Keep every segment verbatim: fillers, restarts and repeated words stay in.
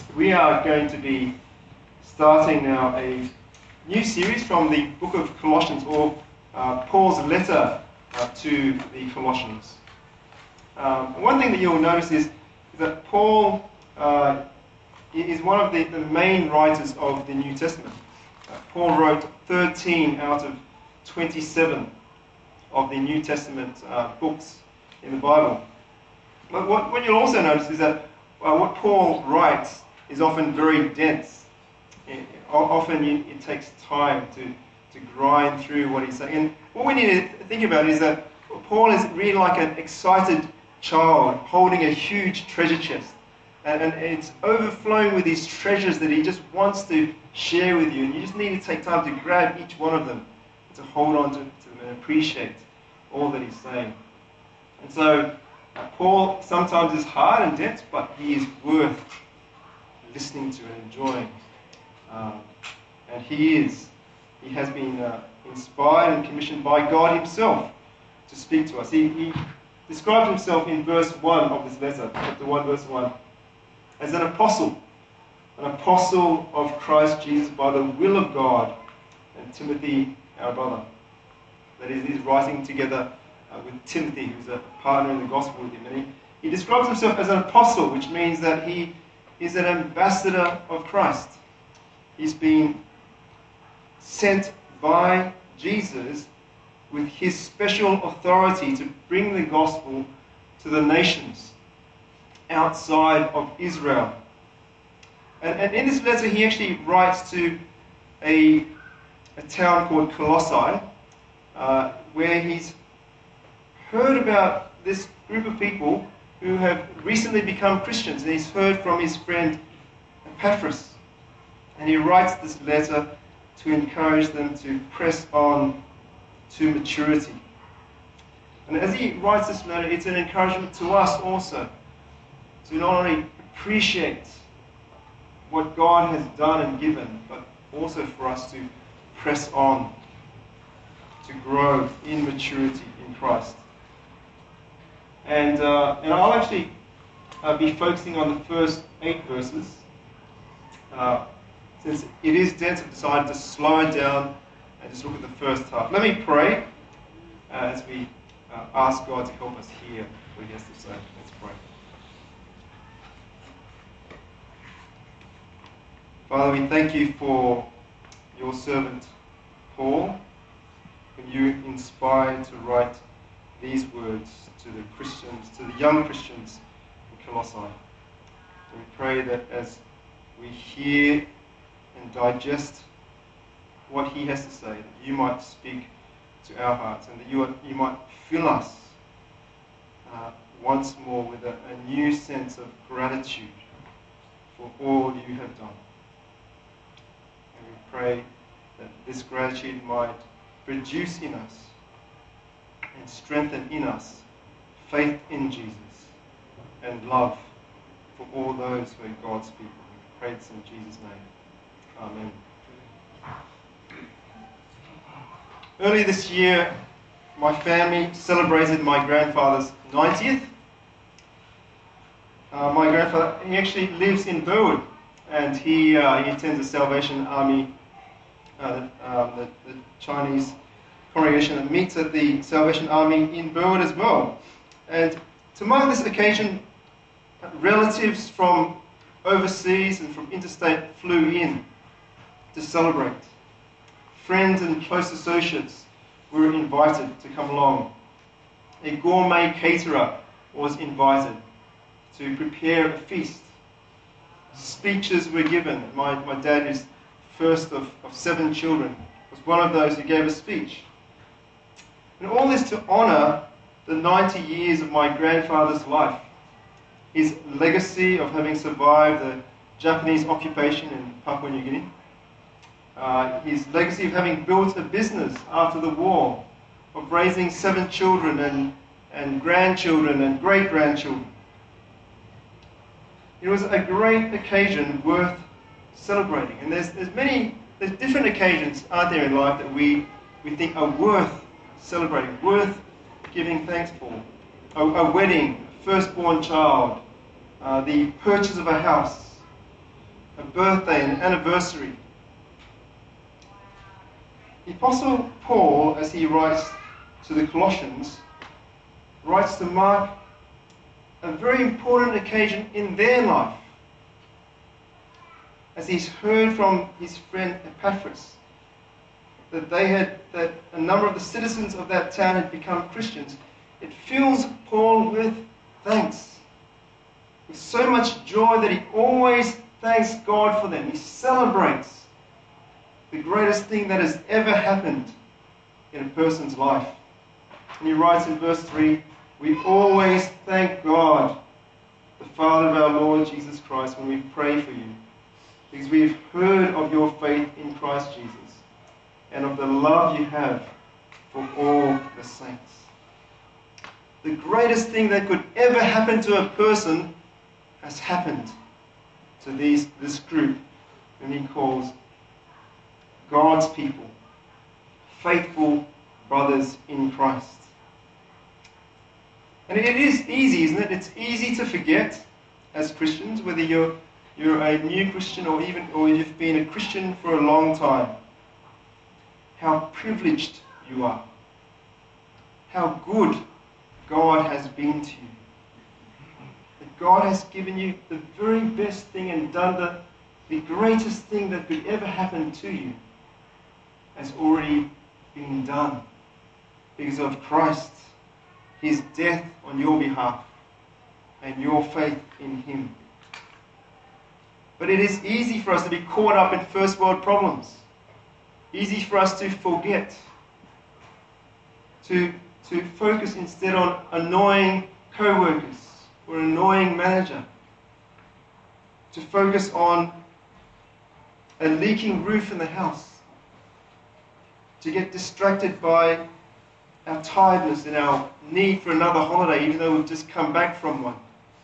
We are going to be starting now a new series from the book of Colossians, or uh, Paul's letter uh, to the Colossians. Um, one thing that you'll notice is that Paul uh, is one of the, the main writers of the New Testament. Uh, Paul wrote thirteen out of twenty-seven of the New Testament uh, books in the Bible. But what, what you'll also notice is that uh, what Paul writes is often very dense. It, often you, it takes time to, to grind through what he's saying. And what we need to think about is that Paul is really like an excited child holding a huge treasure chest. And, and it's overflowing with these treasures that he just wants to share with you. And you just need to take time to grab each one of them, to hold on to, to them and appreciate all that he's saying. And so uh, Paul sometimes is hard and dense, but he is worth listening to and enjoying. Um, and he is. He has been uh, inspired and commissioned by God himself to speak to us. He, he describes himself in verse one of this letter, chapter one, verse one, as an apostle, an apostle of Christ Jesus by the will of God, and Timothy, our brother. That is, he's writing together uh, with Timothy, who's a partner in the gospel with him. And he, he describes himself as an apostle, which means that he is an ambassador of Christ. He's been sent by Jesus with his special authority to bring the gospel to the nations outside of Israel. And, and in this letter, he actually writes to a, a town called Colossae, uh, where he's heard about this group of people who have recently become Christians, and he's heard from his friend Epaphras. And he writes this letter to encourage them to press on to maturity. And as he writes this letter, it's an encouragement to us also to not only appreciate what God has done and given, but also for us to press on to grow in maturity in Christ. And, uh, and I'll actually uh, be focusing on the first eight verses. Uh, since it is dense, I've decided to slow it down and just look at the first half. Let me pray uh, as we uh, ask God to help us hear what he has to say. Let's pray. Father, we thank you for your servant Paul, whom you inspired to write these words to the Christians, to the young Christians in Colossae. So we pray that as we hear and digest what he has to say, that you might speak to our hearts, and that you, are, you might fill us uh, once more with a, a new sense of gratitude for all you have done. And we pray that this gratitude might produce in us and strengthen in us faith in Jesus and love for all those who are God's people. We pray this in Jesus' name. Amen. Early this year, my family celebrated my grandfather's ninetieth. Uh, my grandfather, he actually lives in Burwood, and he, uh, he attends the Salvation Army, uh, um, the, the Chinese congregation that meets at the Salvation Army in Burwood as well. And to mark this occasion, relatives from overseas and from interstate flew in to celebrate. Friends and close associates were invited to come along. A gourmet caterer was invited to prepare a feast. Speeches were given. My, my dad, who's first of, of seven children, was one of those who gave a speech. And all this to honour the ninety years of my grandfather's life, his legacy of having survived the Japanese occupation in Papua New Guinea, uh, his legacy of having built a business after the war, of raising seven children and, and grandchildren and great-grandchildren. It was a great occasion worth celebrating. And there's, there's many, there's different occasions, aren't there, in life that we, we think are worth celebrating, worth giving thanks for. A, a wedding, a firstborn child, uh, the purchase of a house, a birthday, an anniversary. The Apostle Paul, as he writes to the Colossians, writes to mark a very important occasion in their life, as he's heard from his friend Epaphras that they had that a number of the citizens of that town had become Christians. It fills Paul with thanks, with so much joy that he always thanks God for them. He celebrates the greatest thing that has ever happened in a person's life. And he writes in verse three, "We always thank God, the Father of our Lord Jesus Christ, when we pray for you, because we have heard of your faith in Christ Jesus and of the love you have for all the saints." The greatest thing that could ever happen to a person has happened to these, this group whom he calls God's people, faithful brothers in Christ. And it is easy, isn't it? It's easy to forget as Christians, whether you're you're a new Christian or even or you've been a Christian for a long time, how privileged you are, how good God has been to you. That God has given you the very best thing and done the, the greatest thing that could ever happen to you has already been done because of Christ, His death on your behalf and your faith in Him. But it is easy for us to be caught up in first world problems. Easy for us to forget, to, to focus instead on annoying co-workers or an annoying manager, to focus on a leaking roof in the house, to get distracted by our tiredness and our need for another holiday, even though we've just come back from one.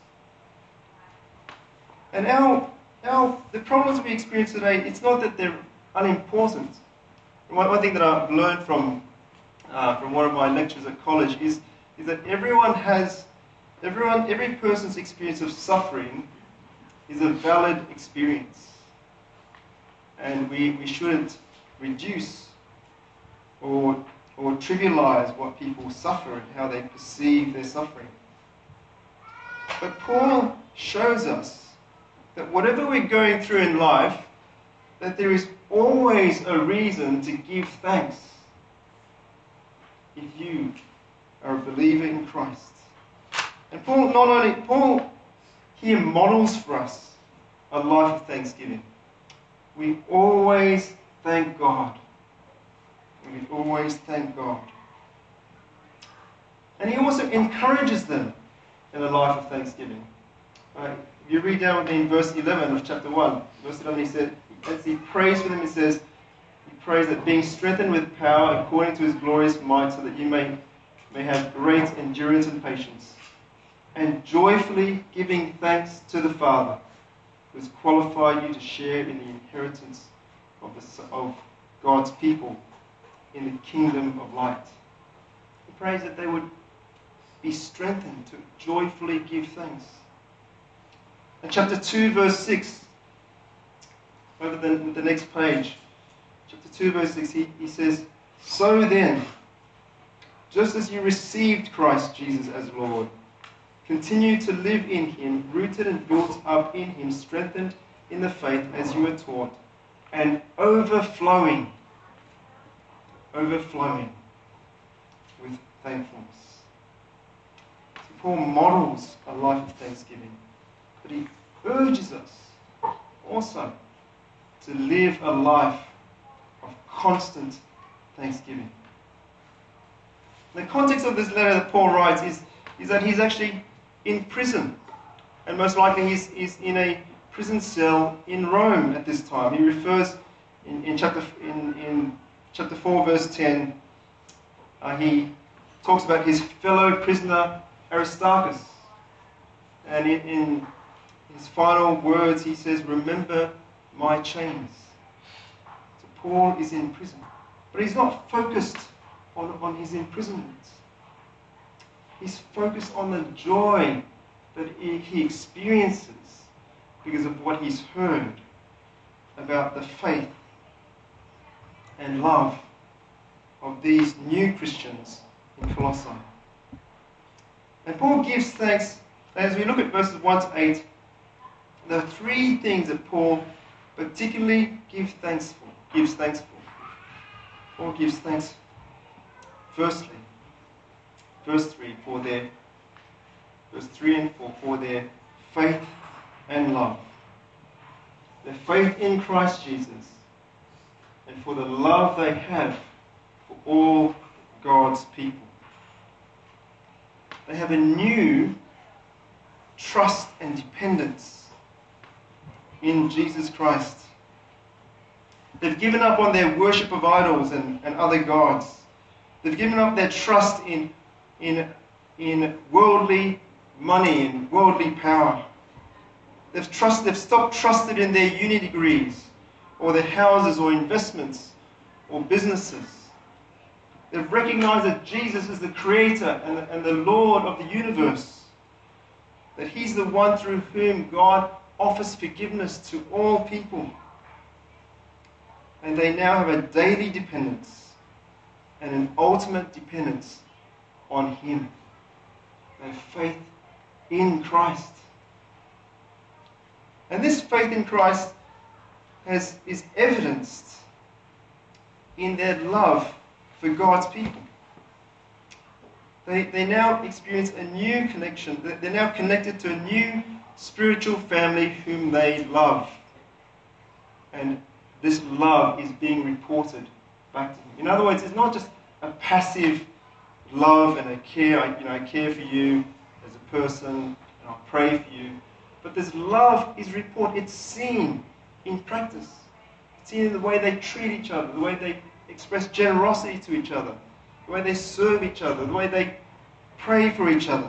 And our, our, the problems we experience today, it's not that they're unimportant. One, one thing that I've learned from uh, from one of my lectures at college is, is that everyone has, everyone, every person's experience of suffering is a valid experience. And we, we shouldn't reduce or or trivialize what people suffer and how they perceive their suffering. But Paul shows us that whatever we're going through in life, that there is always a reason to give thanks if you are a believer in Christ. And Paul not only, Paul here models for us a life of thanksgiving. We always thank God. We always thank God. And he also encourages them in a life of thanksgiving. Right? If you read down with me in verse eleven of chapter one, verse eleven, he said, as he prays for them, he says, he prays that being strengthened with power according to his glorious might, so that you may, may have great endurance and patience, and joyfully giving thanks to the Father, who has qualified you to share in the inheritance of, the, of God's people in the kingdom of light. He prays that they would be strengthened to joyfully give thanks. In chapter two, verse six, over the, the next page, chapter two, verse six, he, he says, "So then, just as you received Christ Jesus as Lord, continue to live in Him, rooted and built up in Him, strengthened in the faith as you were taught, and overflowing, overflowing with thankfulness." So Paul models a life of thanksgiving, but he urges us also to live a life of constant thanksgiving. The context of this letter that Paul writes is, is that he's actually in prison, and most likely he's, he's in a prison cell in Rome at this time. He refers in, in chapter in, in chapter four, verse ten, uh, he talks about his fellow prisoner Aristarchus, and in, in his final words he says, "Remember my chains." So Paul is in prison, but he's not focused on, on his imprisonment. He's focused on the joy that he, he experiences because of what he's heard about the faith and love of these new Christians in Colossae. And Paul gives thanks, as we look at verses one to eight, there are three things that Paul particularly gives thanks for. Gives thanks for. Paul gives thanks, firstly, verse three, for their, verse three and four, for their faith and love. Their faith in Christ Jesus, and for the love they have for all God's people. They have a new trust and dependence in Jesus Christ. They've given up on their worship of idols and, and other gods. They've given up their trust in, in, in worldly money and worldly power. They've, trust, they've stopped trusted in their uni degrees or their houses or investments or businesses. They've recognized that Jesus is the creator and the, and the Lord of the universe. That he's the one through whom God offers forgiveness to all people. And they now have a daily dependence and an ultimate dependence on him. They have faith in Christ. And this faith in Christ has, is evidenced in their love for God's people. They, they now experience a new connection. They're now connected to a new spiritual family whom they love. And this love is being reported back to them. In other words, it's not just a passive love and a care. I, you know, I care for you as a person, and I'll pray for you. But this love is reported. It's seen in practice. It's seen in the way they treat each other, the way they express generosity to each other, the way they serve each other, the way they pray for each other.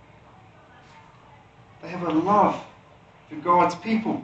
They have a love for God's people.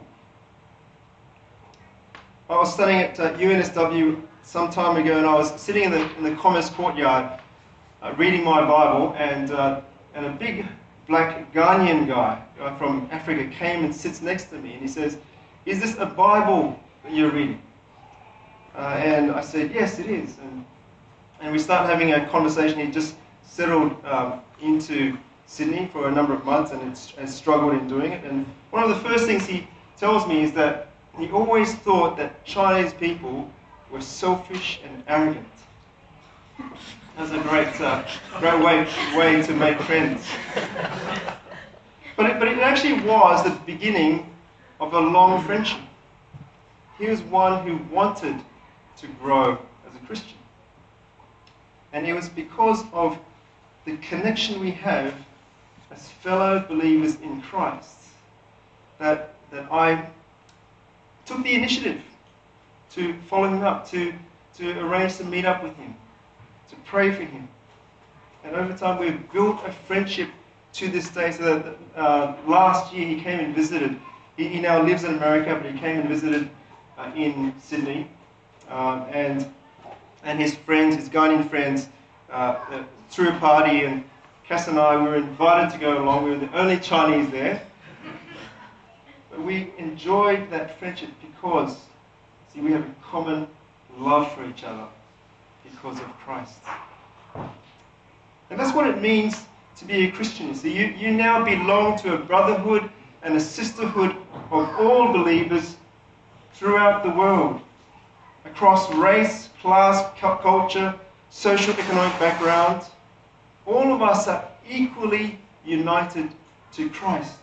I was studying at uh, U N S W some time ago, and I was sitting in the, in the Commerce Courtyard uh, reading my Bible, and, uh, and a big black Ghanaian guy uh, from Africa came and sits next to me, and he says, "Is this a Bible that you're reading?" Uh, and I said, "Yes, it is." And, and we started having a conversation. He just settled um, into Sydney for a number of months and has struggled in doing it. And one of the first things he tells me is that he always thought that Chinese people were selfish and arrogant. That's a great, uh, great way, way to make friends. But it, but it actually was the beginning of a long friendship. He was one who wanted to grow as a Christian. And it was because of the connection we have as fellow believers in Christ that, that I took the initiative to follow him up, to, to arrange to meet up with him, to pray for him. And over time we've built a friendship to this day, so that uh, last year he came and visited. He, he now lives in America, but he came and visited uh, in Sydney. Um, and and his friends, his Ghanaian friends, uh, uh, threw a party, and Cass and I were invited to go along. We were the only Chinese there. But we enjoyed that friendship because, see, we have a common love for each other because of Christ. And that's what it means to be a Christian. So you, you now belong to a brotherhood and a sisterhood of all believers throughout the world, across race, class, culture, social, economic background. All of us are equally united to Christ.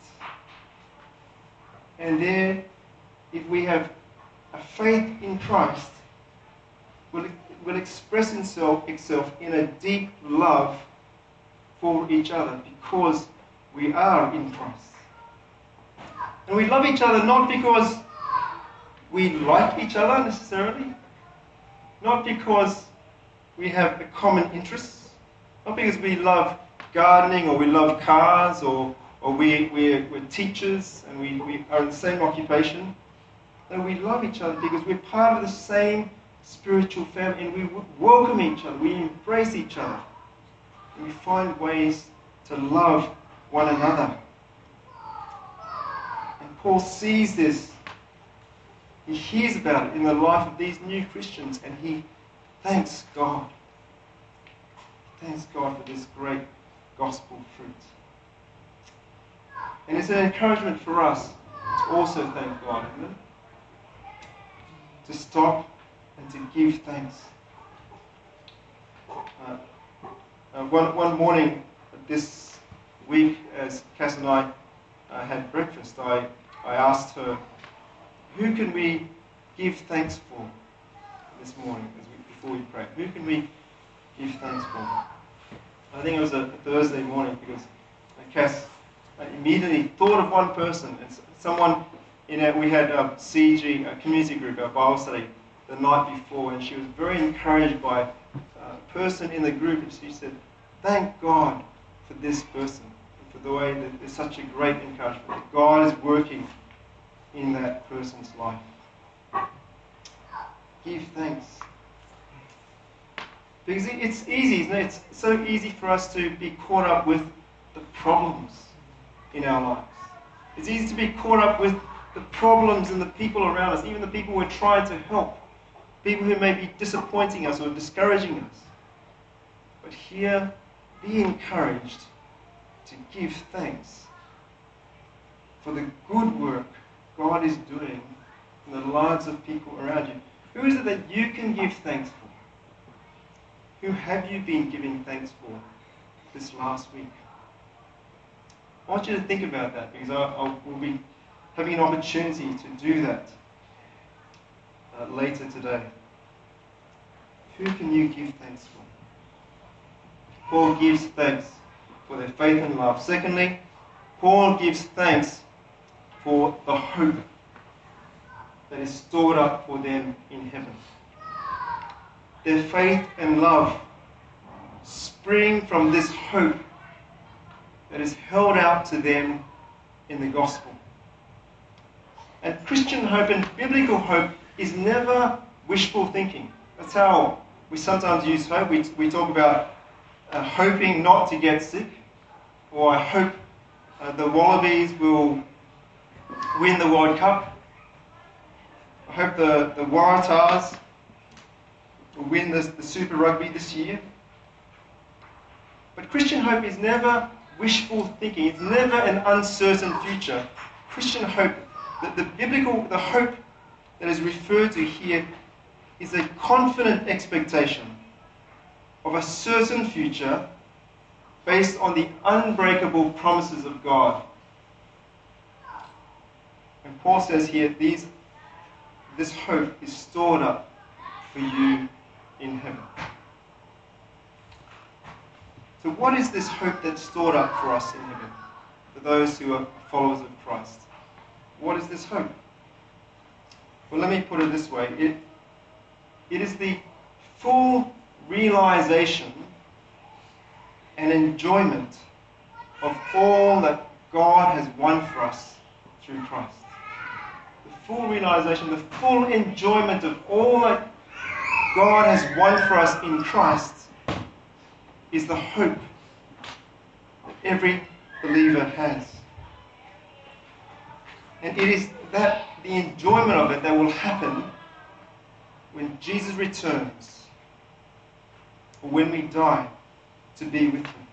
And there, if we have a faith in Christ, will will express itself, itself in a deep love for each other because we are in Christ. And we love each other not because we like each other necessarily, not because we have a common interest, not because we love gardening or we love cars or, or we, we're, we're teachers and we, we are in the same occupation. No, we love each other because we're part of the same spiritual family and we welcome each other, we embrace each other, and we find ways to love one another. And Paul sees this. he hears about it in the life of these new Christians, and he thanks God. Thanks God for this great gospel fruit. And it's an encouragement for us to also thank God, isn't it? To stop and to give thanks. Uh, uh, one, one morning this week, as Cass and I uh, had breakfast, I, I asked her, who can we give thanks for this morning as we, before we pray? Who can we give thanks for? I think it was a, a Thursday morning, because uh, Cass uh, immediately thought of one person, and someone in a, we had a C G, a community group, a Bible study the night before, and she was very encouraged by a person in the group, and she said, thank God for this person, and for the way that there's such a great encouragement that God is working in that person's life. Give thanks. Because it's easy, isn't it? It's so easy for us to be caught up with the problems in our lives. It's easy to be caught up with the problems and the people around us, even the people we're trying to help, people who may be disappointing us or discouraging us. But here, be encouraged to give thanks for the good work God is doing in the lives of people around you. Who is it that you can give thanks for? Who have you been giving thanks for this last week? I want you to think about that, because I, I will be having an opportunity to do that uh, later today. Who can you give thanks for? Paul gives thanks for their faith and love. Secondly, Paul gives thanks for the hope that is stored up for them in heaven. Their faith and love spring from this hope that is held out to them in the gospel. And Christian hope and biblical hope is never wishful thinking. That's how we sometimes use hope. We, we talk about uh, hoping not to get sick, or I hope uh, the Wallabies will win the World Cup. I hope the, the Waratahs will win this, the Super Rugby this year. But Christian hope is never wishful thinking. It's never an uncertain future. Christian hope, the, the biblical, the hope that is referred to here, is a confident expectation of a certain future based on the unbreakable promises of God. And Paul says here, these, this hope is stored up for you in heaven. So what is this hope that's stored up for us in heaven, for those who are followers of Christ? What is this hope? Well, let me put it this way. It, it is the full realization and enjoyment of all that God has won for us through Christ. The full realization, the full enjoyment of all that God has won for us in Christ is the hope that every believer has. And it is that the enjoyment of it that will happen when Jesus returns, or when we die to be with Him.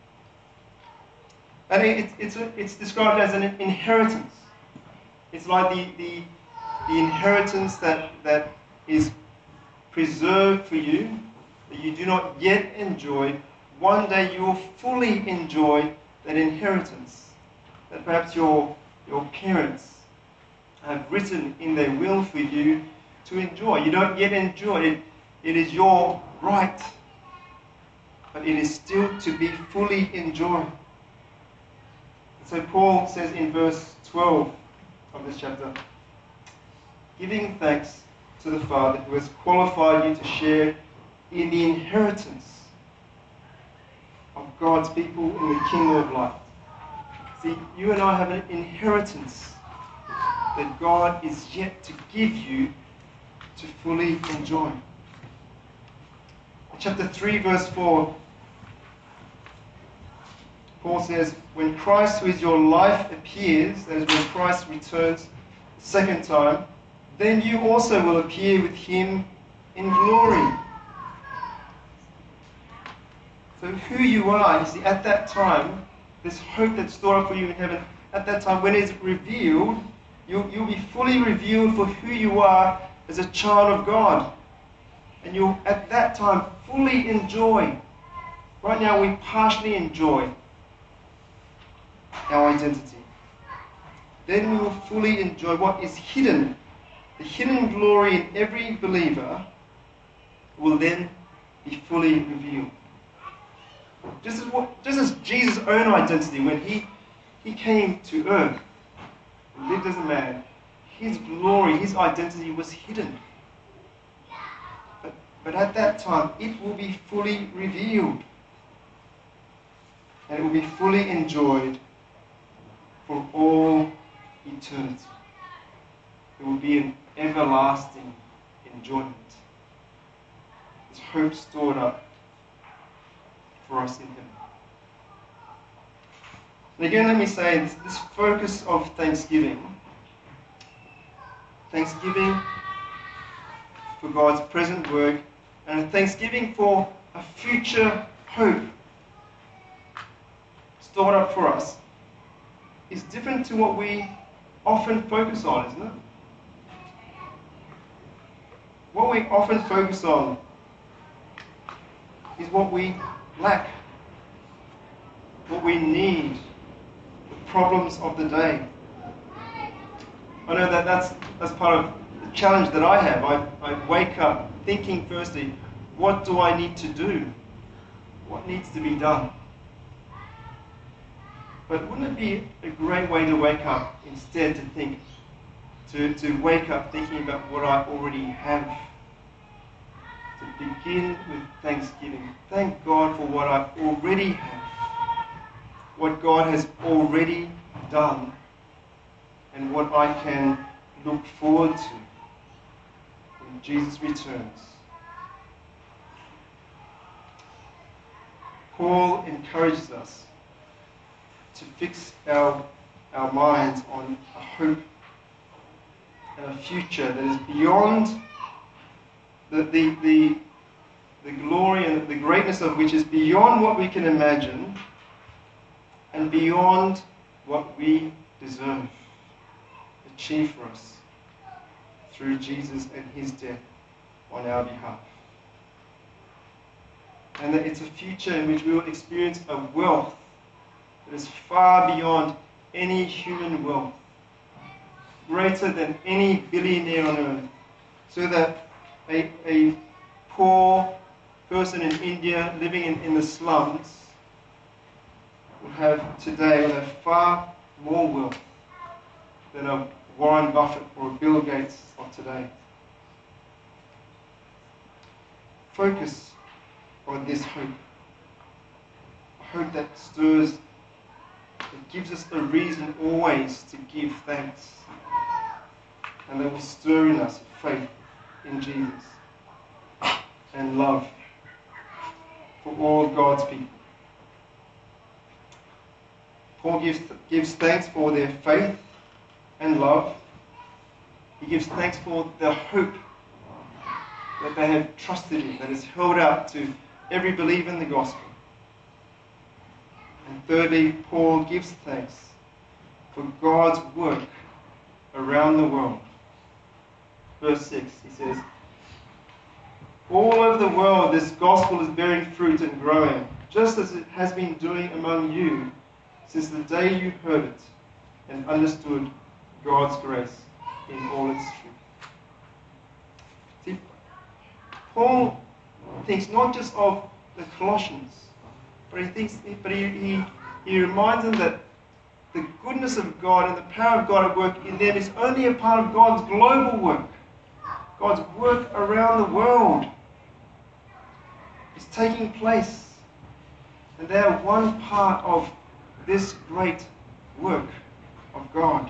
And it, it's, a, it's described as an inheritance. It's like the, the, the inheritance that, that is preserved for you, that you do not yet enjoy. One day you will fully enjoy that inheritance that perhaps your, your parents have written in their will for you to enjoy. You don't yet enjoy it. It is your right, but it is still to be fully enjoyed. So Paul says in verse twelve of this chapter, giving thanks to the Father who has qualified you to share in the inheritance of God's people in the kingdom of light. See, you and I have an inheritance that God is yet to give you to fully enjoy. In chapter three, verse four, Paul says, when Christ, who is your life, appears, that is when Christ returns the second time, then you also will appear with him in glory. So who you are, you see, at that time, this hope that's stored up for you in heaven, at that time, when it's revealed, you'll, you'll be fully revealed for who you are as a child of God. And you'll, at that time, fully enjoy. Right now, we partially enjoy our identity. Then we will fully enjoy what is hidden. The hidden glory in every believer will then be fully revealed. Just as, what, just as Jesus' own identity, when he, he came to earth and lived as a man, his glory, his identity was hidden. But, but at that time, it will be fully revealed. And it will be fully enjoyed for all eternity. It will be an everlasting enjoyment. There's hope stored up for us in Him. And again, let me say, this, this focus of thanksgiving, thanksgiving for God's present work, and thanksgiving for a future hope stored up for us, is different to what we often focus on, isn't it? What we often focus on is what we lack, what we need, the problems of the day. I know that that's, that's part of the challenge that I have. I, I wake up thinking firstly, what do I need to do? What needs to be done? But wouldn't it be a great way to wake up instead to think, to, to wake up thinking about what I already have? To begin with thanksgiving. Thank God for what I already have, what God has already done, and what I can look forward to when Jesus returns. Paul encourages us to fix our, our minds on a hope and a future that is beyond the, the, the, the glory and the greatness of which is beyond what we can imagine and beyond what we deserve, achieved for us through Jesus and His death on our behalf. And that it's a future in which we will experience a wealth that is far beyond any human wealth, greater than any billionaire on earth, so that a, a poor person in India living in, in the slums will have today will have far more wealth than a Warren Buffett or a Bill Gates of today. Focus on this hope, a hope that stirs. It gives us a reason always to give thanks, and that will stir in us faith in Jesus and love for all God's people. Paul gives, gives thanks for their faith and love. He gives thanks for the hope that they have trusted in, that is held out to every believer in the gospel. And thirdly, Paul gives thanks for God's work around the world. Verse six, he says, all over the world this gospel is bearing fruit and growing, just as it has been doing among you since the day you heard it and understood God's grace in all its truth. See, Paul thinks not just of the Colossians, but he thinks, but he, he, he reminds them that the goodness of God and the power of God at work in them is only a part of God's global work. God's work around the world is taking place. And they are one part of this great work of God.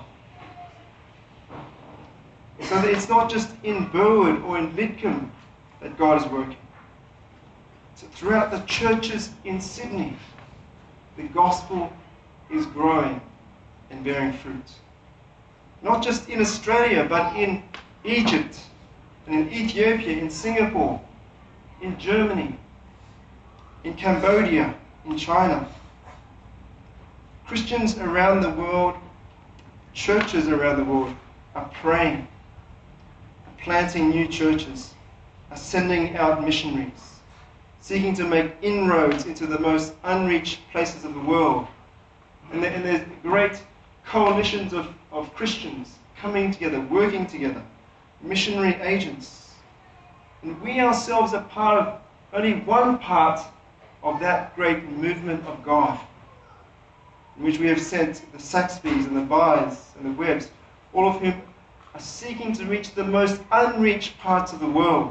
So that it's not just in Burwood or in Lidcombe that God is working. So throughout the churches in Sydney, the gospel is growing and bearing fruit. Not just in Australia, but in, Egypt, and in Ethiopia, in Singapore, in Germany, in Cambodia, in China. Christians around the world, churches around the world are praying, are planting new churches, are sending out missionaries, seeking to make inroads into the most unreached places of the world. And, there, and there's great coalitions of, of Christians coming together, working together, missionary agents. And we ourselves are part of only one part of that great movement of God, in which we have sent the Saxbys and the Byes and the Webbs, all of whom are seeking to reach the most unreached parts of the world.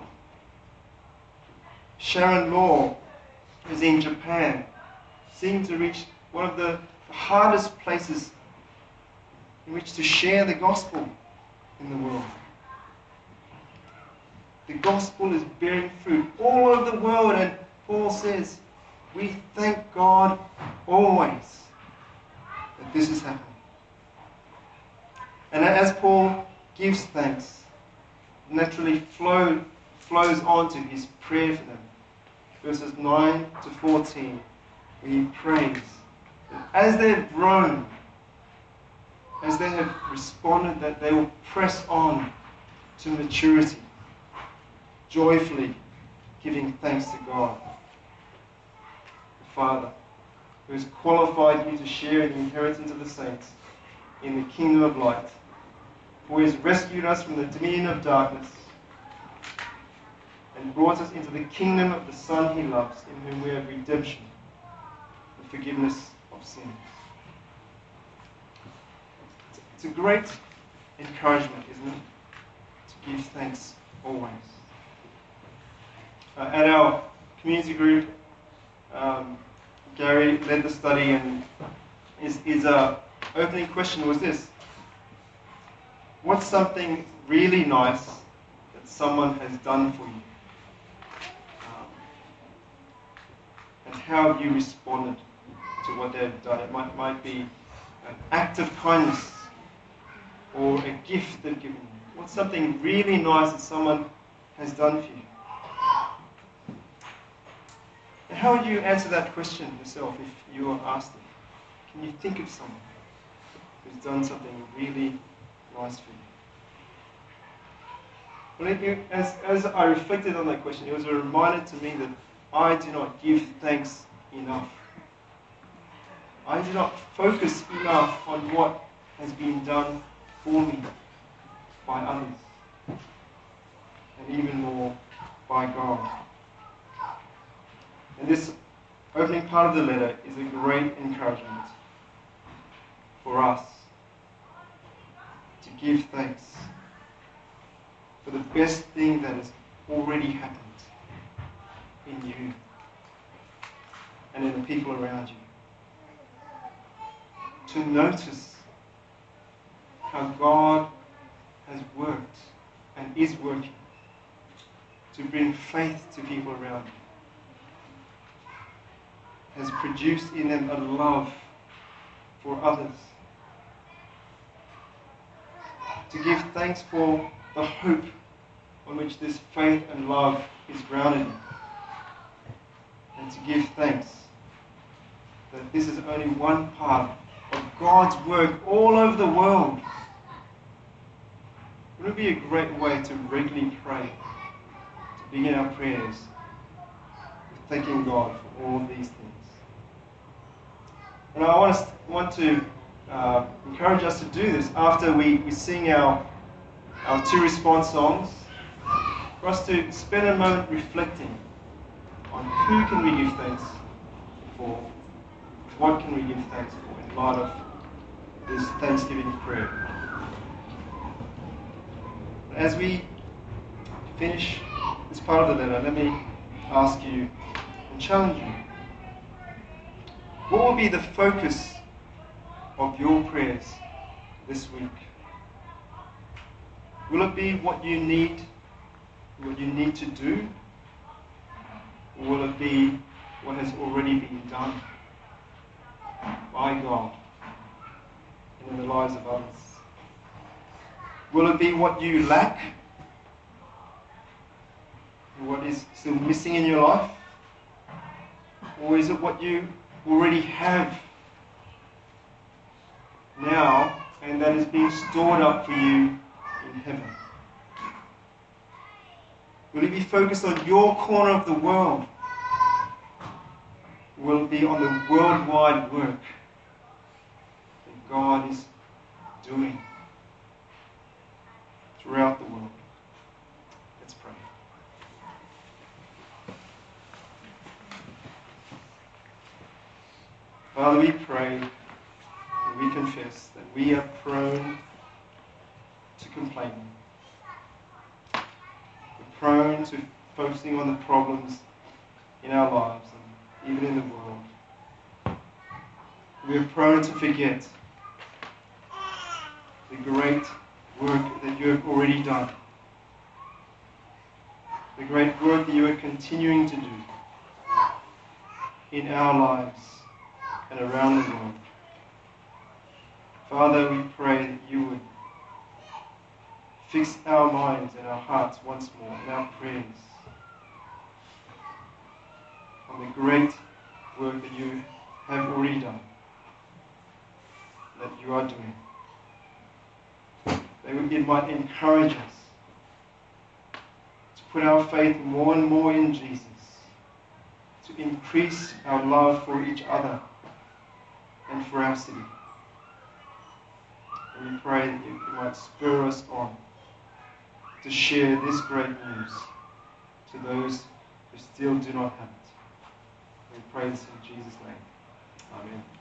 Sharon Law is in Japan, seeking to reach one of the hardest places in which to share the gospel in the world. The gospel is bearing fruit all over the world, and Paul says, we thank God always that this is happening. And as Paul gives thanks, naturally flow, flows on to his prayer for them. Verses nine to fourteen, where he prays that as they've grown, as they have responded, that they will press on to maturity, joyfully giving thanks to God, the Father, who has qualified you to share in the inheritance of the saints in the kingdom of light, who has rescued us from the dominion of darkness and brought us into the kingdom of the Son he loves, in whom we have redemption, the forgiveness of sins. It's a great encouragement, isn't it, to give thanks always. Uh, at our community group, um, Gary led the study, and his, his uh, opening question was this: what's something really nice that someone has done for you? Um, and how have you responded to what they've done? It might, might be an act of kindness or a gift they've given you. What's something really nice that someone has done for you? And how would you answer that question yourself if you were asked it? Can you think of someone who's done something really nice for you? Well, it, as, as I reflected on that question, it was a reminder to me that I do not give thanks enough. I do not focus enough on what has been done for me by others, and even more by God. And this opening part of the letter is a great encouragement for us to give thanks for the best thing that has already happened in you and in the people around you. To notice how God has worked and is working to bring faith to people around you, has produced in them a love for others. To give thanks for the hope on which this faith and love is grounded in. And to give thanks that this is only one part of God's work all over the world. Would it be a great way to regularly pray, to begin our prayers with thanking God for all of these things? And I want, us, want to uh, encourage us to do this after we, we sing our, our two response songs, for us to spend a moment reflecting on who can we give thanks for, what can we give thanks for in light of this Thanksgiving prayer. As we finish this part of the letter, let me ask you and challenge you. What will be the focus of your prayers this week? Will it be what you need, what you need to do? Or will it be what has already been done by God and in the lives of others? Will it be what you lack, and what is still missing in your life? Or is it what you already have now and that is being stored up for you in heaven? Will it be focused on your corner of the world? Or will it be on the worldwide work that God is doing throughout the world? Let's pray. Father, we pray and we confess that we are prone to complaining. We're prone to focusing on the problems in our lives and even in the world. We are prone to forget the great work that you have already done, the great work that you are continuing to do in our lives and around the world. Father, we pray that you would fix our minds and our hearts once more in our prayers on the great work that you have already done, that you are doing. That it might encourage us to put our faith more and more in Jesus, to increase our love for each other and for our city. And we pray that you might spur us on to share this great news to those who still do not have it. We pray this in Jesus' name. Amen.